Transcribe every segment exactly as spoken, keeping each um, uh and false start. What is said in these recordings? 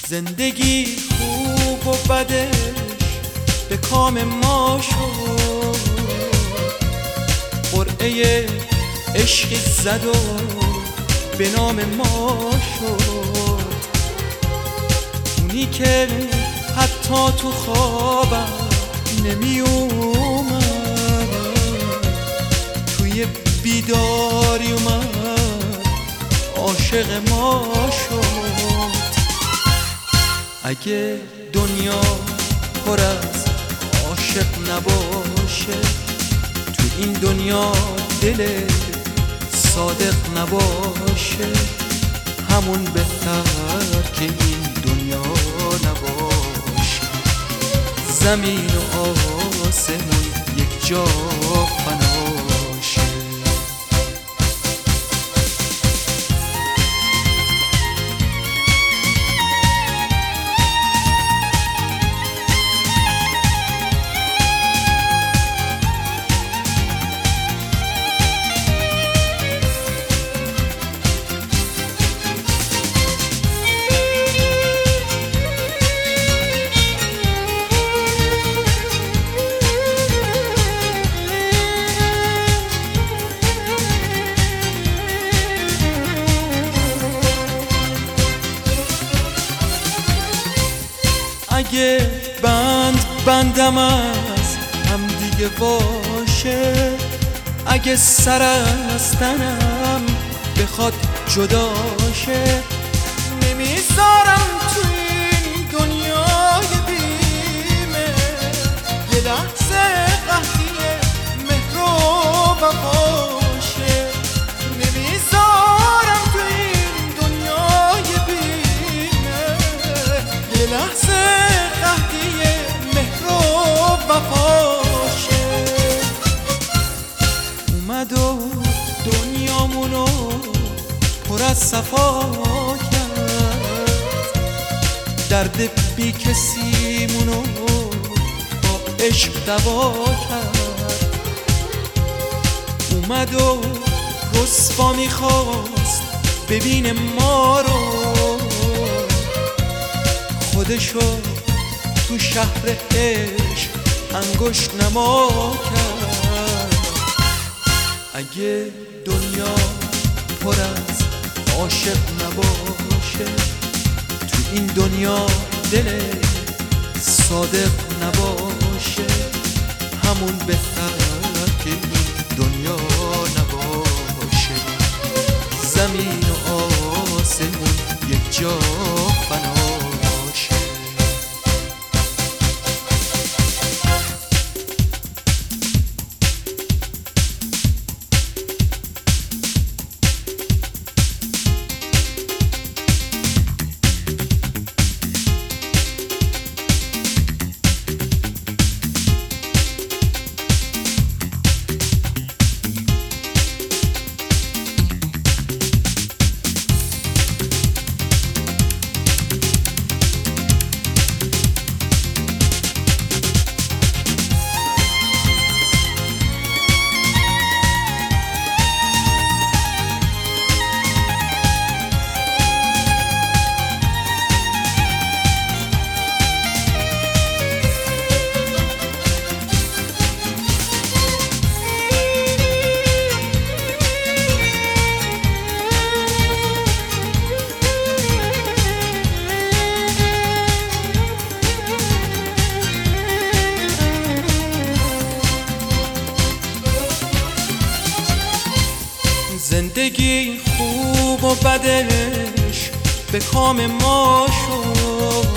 زندگی خوب و بدش به کام ما شد، قرعه عشقی زد و به نام ما شد. اونی که حتی تو خوابم نمی اومد، توی بیداری اومد عاشق ما شد. اگه دنیا پر از عاشق نباشه، تو این دنیا دل صادق نباشه، همون بهتر که این دنیا نباشه. زمین و آسمون یک جا فناشه. اگه بند بندم از هم دیگه باشه، اگه سر از تنم بخواد جداشه، نمیذارم تو این دنیای بیمه یه لحظه قحطی مهر و وفاشه. نمیذارم تو این دنیای بیمه یه لحظه وفاشه. اومد و دنیامونو پر از صفا کرد، درد بی کسیمونو با عشق دوا کرد. اومد و رسوا میخواست ببین ما رو، خودشو تو شهر عشق انگشت نما کرد. اگه دنیا پر از عاشق نباشه، تو این دنیا دل صادق نباشه، همون بهتر که این دنیا نباشه. زمین و آسمون یک جا فناشه. زندگی خوب و بدش به کام ما شد،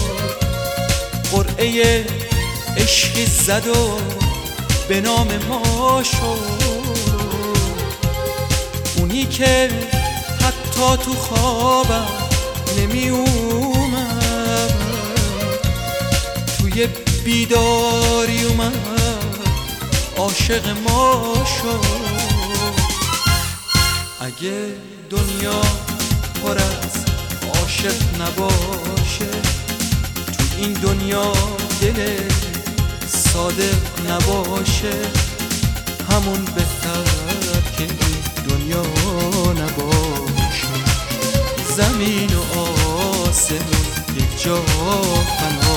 قرعه عشقی زد و به نام ما شد. اونی که حتی تو خوابم نمی اومد، توی بیداری اومد عاشق ما شد. اگه دنیا پر از عاشق نباشه، تو این دنیا دل صادق نباشه، همون بهتر که این دنیا نباشه. زمین و آسمون جا فنا